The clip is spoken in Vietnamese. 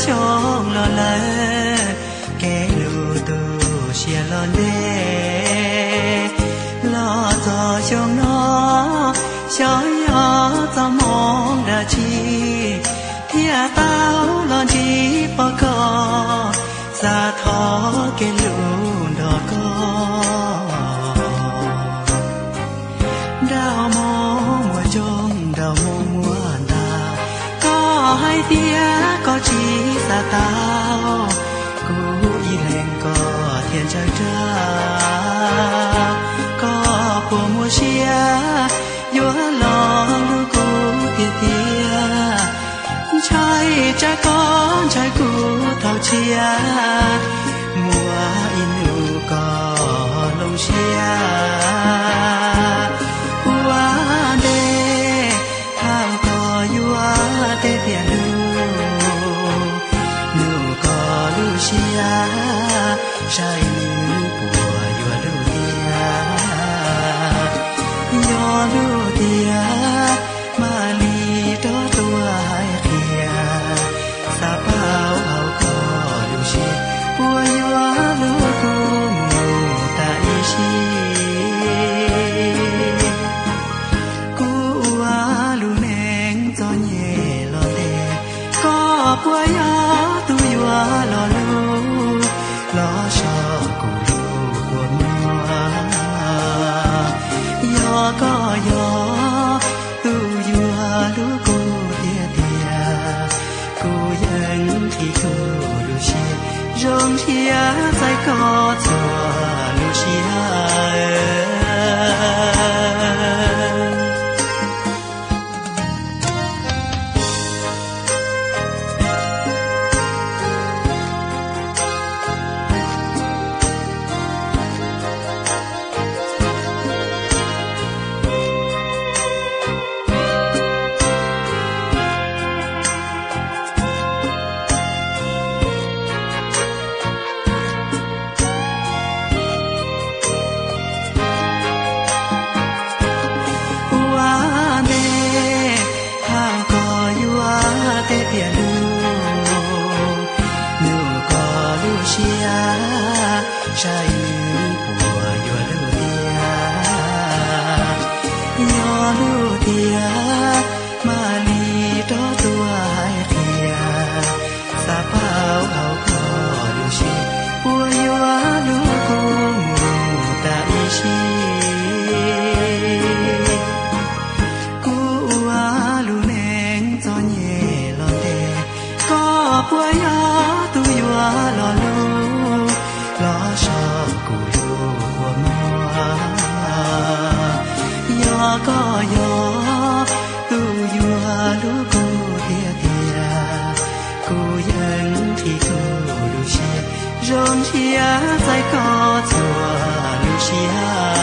chong lo lơ kẻ lù tu xia lo đê lo cho chong nó cho nhỏ cho mong đã chi thia tao lo chi bao co xa thó kẻ lù đỏ co đào mong mùa trông đào mong mùa đào có hai tia có chỉ xa tao cú y hẹn có thiên trời tra có của mùa xia vua lo lưu cú tia tia trai cha con trai cú thao chia mùa inu có lông xia tê tiền nu có Lucia sai nu của yo Lucia mà li đó tua hai kia sa bao hậu có Lucia của yo Lucia tại chi bùa gió tu gió lo lu lo cho cùng lu của mùa gió có gió tu gió lu cô tia tia cô dân thì cô lu xia rong chia sai có cho lu xia trái của yo Lucia mà li đó tua hai kia sa bao hậu có Lucia của yo Lucia tại chi của lu neng cho nhẹ lo đê có của yo tu yo lo lu lo cho cụ lu của mùa gió có gió tu gió lu cô tia tia cô dân thì cô Lucia rong chia sai có chùa Lucia